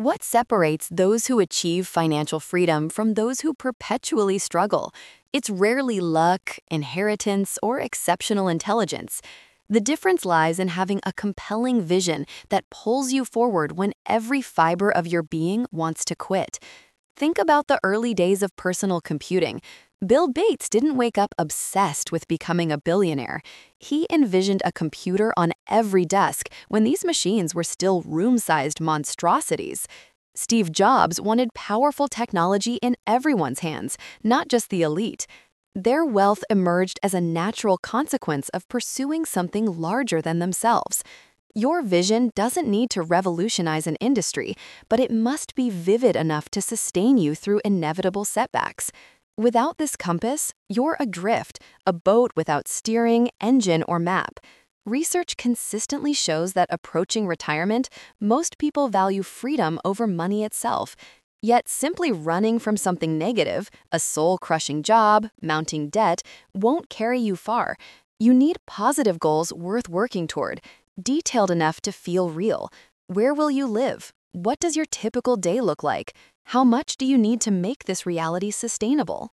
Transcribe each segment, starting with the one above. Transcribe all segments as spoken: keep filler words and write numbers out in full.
What separates those who achieve financial freedom from those who perpetually struggle? It's rarely luck, inheritance, or exceptional intelligence. The difference lies in having a compelling vision that pulls you forward when every fiber of your being wants to quit. Think about the early days of personal computing. Bill Gates didn't wake up obsessed with becoming a billionaire. He envisioned a computer on every desk when these machines were still room-sized monstrosities. Steve Jobs wanted powerful technology in everyone's hands, not just the elite. Their wealth emerged as a natural consequence of pursuing something larger than themselves. Your vision doesn't need to revolutionize an industry, but it must be vivid enough to sustain you through inevitable setbacks. Without this compass, you're adrift, a boat without steering, engine, or map. Research consistently shows that approaching retirement, most people value freedom over money itself. Yet simply running from something negative, a soul-crushing job, mounting debt, won't carry you far. You need positive goals worth working toward, detailed enough to feel real. Where will you live? What does your typical day look like? How much do you need to make this reality sustainable?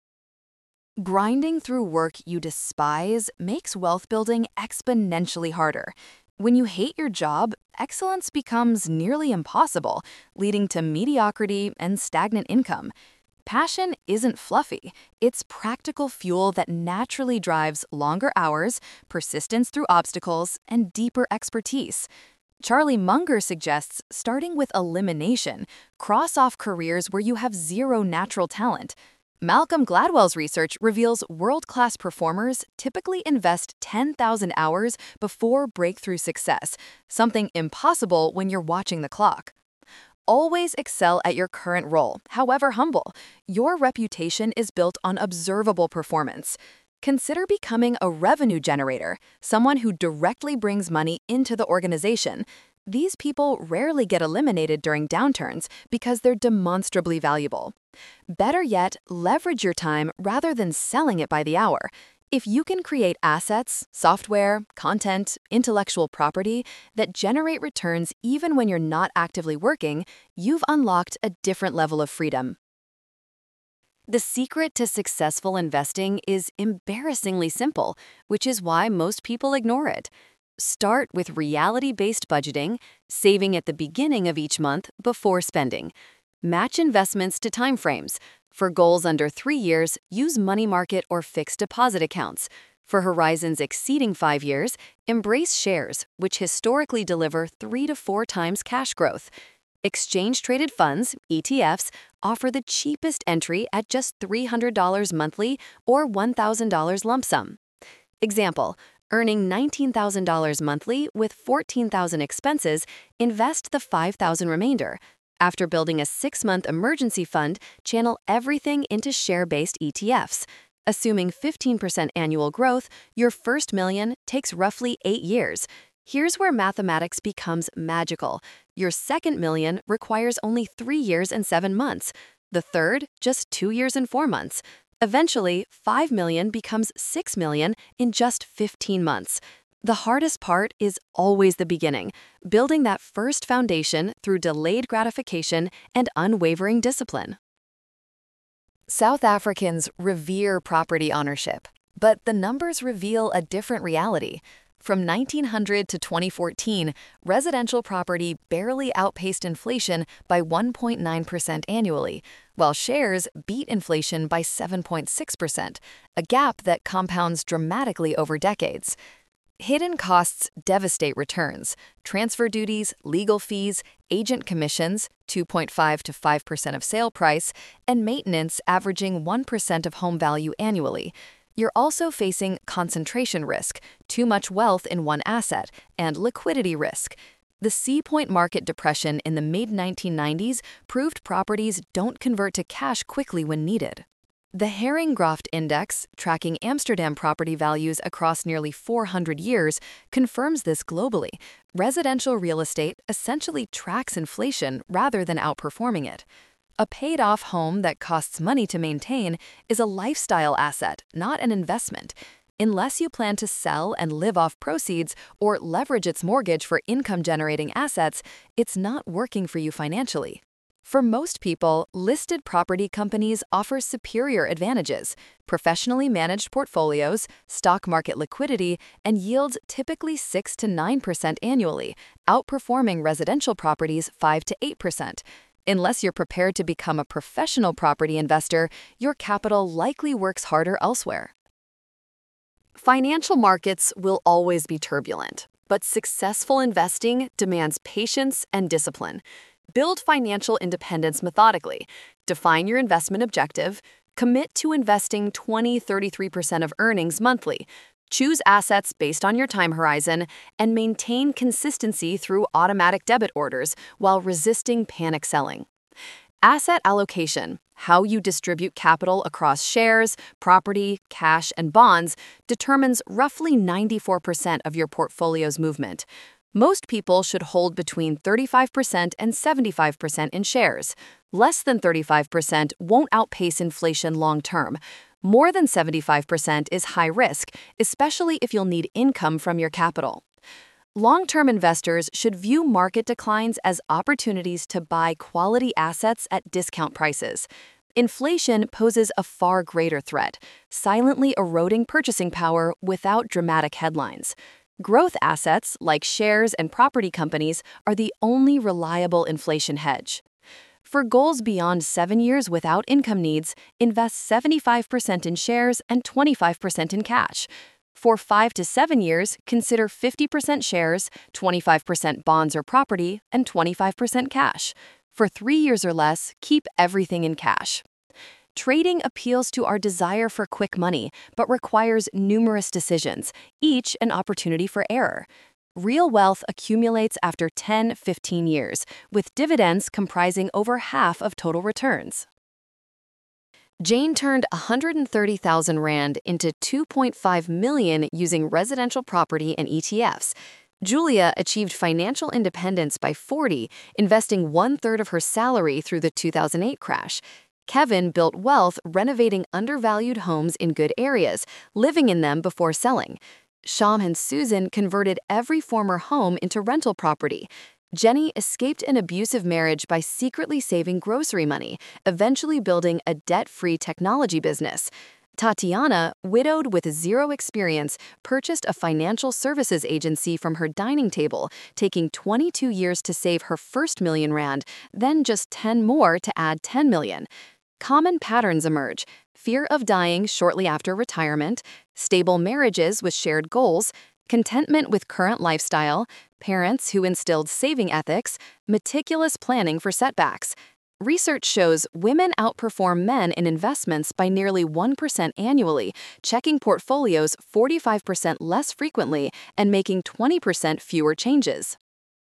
Grinding through work you despise makes wealth building exponentially harder. When you hate your job, excellence becomes nearly impossible, leading to mediocrity and stagnant income. Passion isn't fluffy. It's practical fuel that naturally drives longer hours, persistence through obstacles, and deeper expertise. Charlie Munger suggests starting with elimination, cross off careers where you have zero natural talent. Malcolm Gladwell's research reveals world-class performers typically invest ten thousand hours before breakthrough success, something impossible when you're watching the clock. Always excel at your current role, however humble. Your reputation is built on observable performance. Consider becoming a revenue generator, someone who directly brings money into the organization. These people rarely get eliminated during downturns because they're demonstrably valuable. Better yet, leverage your time rather than selling it by the hour. If you can create assets, software, content, intellectual property that generate returns even when you're not actively working, you've unlocked a different level of freedom. The secret to successful investing is embarrassingly simple, which is why most people ignore it. Start with reality-based budgeting, saving at the beginning of each month before spending. Match investments to timeframes. For goals under three years, use money market or fixed deposit accounts. For horizons exceeding five years, embrace shares, which historically deliver three to four times cash growth. Exchange-traded funds, E T Fs, offer the cheapest entry at just three hundred dollars monthly or one thousand dollars lump sum. Example, earning nineteen thousand dollars monthly with fourteen thousand dollars expenses, invest the five thousand dollars remainder. After building a six-month emergency fund, channel everything into share-based E T Fs. Assuming fifteen percent annual growth, your first million takes roughly eight years. Here's where mathematics becomes magical. Your second million requires only three years and seven months. The third, just two years and four months. Eventually, five million becomes six million in just fifteen months. The hardest part is always the beginning, building that first foundation through delayed gratification and unwavering discipline. South Africans revere property ownership, but the numbers reveal a different reality. From nineteen hundred to twenty fourteen, residential property barely outpaced inflation by one point nine percent annually, while shares beat inflation by seven point six percent, a gap that compounds dramatically over decades. Hidden costs devastate returns. Transfer duties, legal fees, agent commissions, two point five to five percent of sale price, and maintenance averaging one percent of home value annually. You're also facing concentration risk, too much wealth in one asset, and liquidity risk. The Sea Point market depression in the mid nineteen nineties proved properties don't convert to cash quickly when needed. The Haringgraft Index, tracking Amsterdam property values across nearly four hundred years, confirms this globally. Residential real estate essentially tracks inflation rather than outperforming it. A paid-off home that costs money to maintain is a lifestyle asset, not an investment. Unless you plan to sell and live off proceeds or leverage its mortgage for income-generating assets, it's not working for you financially. For most people, listed property companies offer superior advantages: professionally managed portfolios, stock market liquidity, and yields typically six to nine percent annually, outperforming residential properties five to eight percent. Unless you're prepared to become a professional property investor, your capital likely works harder elsewhere. Financial markets will always be turbulent, but successful investing demands patience and discipline. Build financial independence methodically. Define your investment objective. Commit to investing twenty to thirty-three percent of earnings monthly. Choose assets based on your time horizon, and maintain consistency through automatic debit orders while resisting panic selling. Asset allocation, how you distribute capital across shares, property, cash, and bonds, determines roughly ninety-four percent of your portfolio's movement. Most people should hold between thirty-five percent and seventy-five percent in shares. Less than thirty-five percent won't outpace inflation long term. More than seventy-five percent is high risk, especially if you'll need income from your capital. Long-term investors should view market declines as opportunities to buy quality assets at discount prices. Inflation poses a far greater threat, silently eroding purchasing power without dramatic headlines. Growth assets, like shares and property companies, are the only reliable inflation hedge. For goals beyond seven years without income needs, invest seventy-five percent in shares and twenty-five percent in cash. For five to seven years, consider fifty percent shares, twenty-five percent bonds or property, and twenty-five percent cash. For three years or less, keep everything in cash. Trading appeals to our desire for quick money, but requires numerous decisions, each an opportunity for error. Real wealth accumulates after ten to fifteen years, with dividends comprising over half of total returns. Jane turned one hundred thirty thousand rand into two point five million using residential property and E T Fs. Julia achieved financial independence by forty, investing one-third of her salary through the two thousand eight crash. Kevin built wealth renovating undervalued homes in good areas, living in them before selling. Sham and Susan converted every former home into rental property. Jenny escaped an abusive marriage by secretly saving grocery money, eventually building a debt-free technology business. Tatiana, widowed with zero experience, purchased a financial services agency from her dining table, taking twenty-two years to save her first million rand, then just ten more to add ten million. Common patterns emerge: fear of dying shortly after retirement, stable marriages with shared goals, contentment with current lifestyle, parents who instilled saving ethics, meticulous planning for setbacks. Research shows women outperform men in investments by nearly one percent annually, checking portfolios forty-five percent less frequently and making twenty percent fewer changes.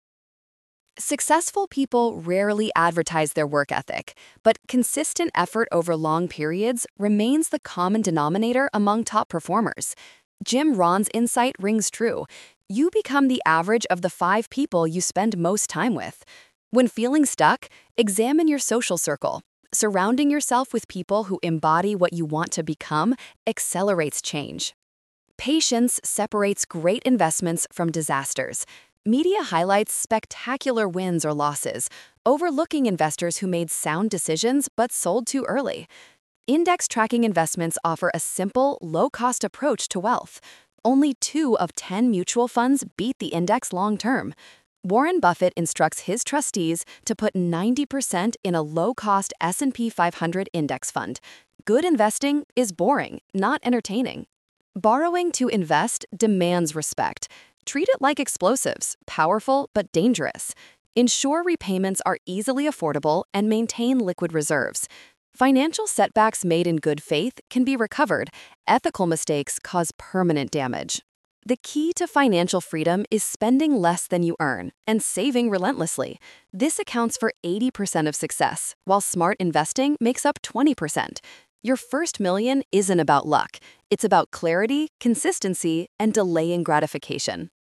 Successful people rarely advertise their work ethic, but consistent effort over long periods remains the common denominator among top performers. Jim Rohn's insight rings true. You become the average of the five people you spend most time with. When feeling stuck, examine your social circle. Surrounding yourself with people who embody what you want to become accelerates change. Patience separates great investments from disasters. Media highlights spectacular wins or losses, overlooking investors who made sound decisions but sold too early. Index tracking investments offer a simple, low-cost approach to wealth. Only two of ten mutual funds beat the index long-term. Warren Buffett instructs his trustees to put ninety percent in a low-cost S and P five hundred index fund. Good investing is boring, not entertaining. Borrowing to invest demands respect. Treat it like explosives, powerful but dangerous. Ensure repayments are easily affordable and maintain liquid reserves. Financial setbacks made in good faith can be recovered. Ethical mistakes cause permanent damage. The key to financial freedom is spending less than you earn and saving relentlessly. This accounts for eighty percent of success, while smart investing makes up twenty percent. Your first million isn't about luck. It's about clarity, consistency, and delaying gratification.